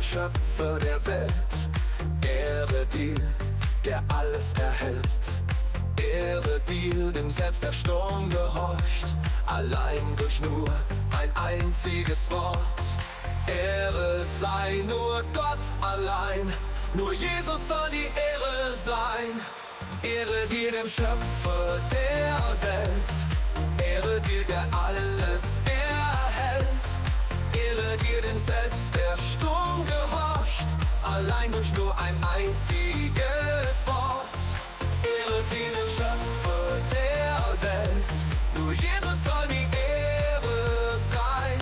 Schöpfer der Welt. Ehre dir, der alles erhält. Ehre dir, dem selbst der Sturm gehorcht, allein durch nur ein einziges Wort. Ehre sei nur Gott allein, nur Jesus soll die Ehre sein. Ehre dir, dem Schöpfer der Welt. Ehre dir, der alles erhält. Ehre dir, dem selbst der Sturm gehorcht, allein durch nur ein einziges Wort. Ehre sie, dem Schöpfer der Welt. Nur Jesus soll die Ehre sein.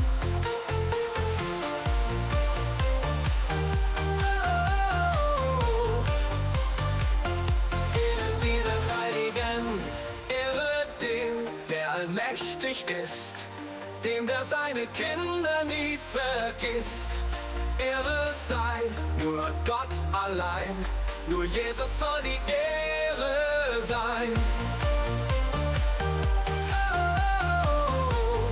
Ehre dir, des Heiligen. Ehre dem, der allmächtig ist, dem, der seine Kinder nie vergisst. Ehre sei nur Gott allein, nur Jesus soll die Ehre sein. Oh,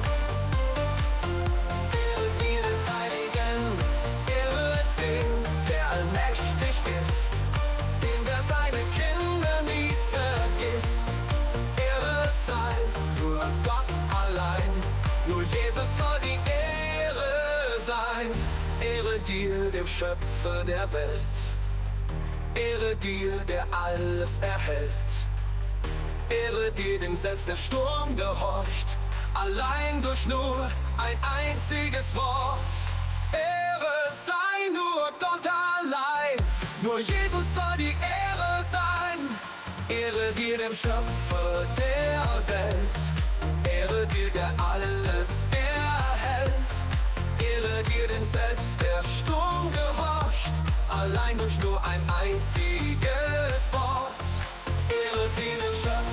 Ehre dir, des Heiligen. Ehre dem, der allmächtig ist, dem, der seine Kinder nie vergisst. Ehre sei nur Gott allein, nur Jesus soll die Ehre sein. Ehre dir, dem Schöpfer der Welt. Ehre dir, der alles erhält. Ehre dir, dem selbst der Sturm gehorcht, allein durch nur ein einziges Wort. Ehre sei nur Gott allein, nur Jesus soll die Ehre sein. Ehre dir, dem Schöpfer der Welt. Ehre dir, der alles erhält. Ehre dir, dem selbst der Sturm gehorcht, allein durch nur ein einziges Wort. Ehre sie, dem Schöpfer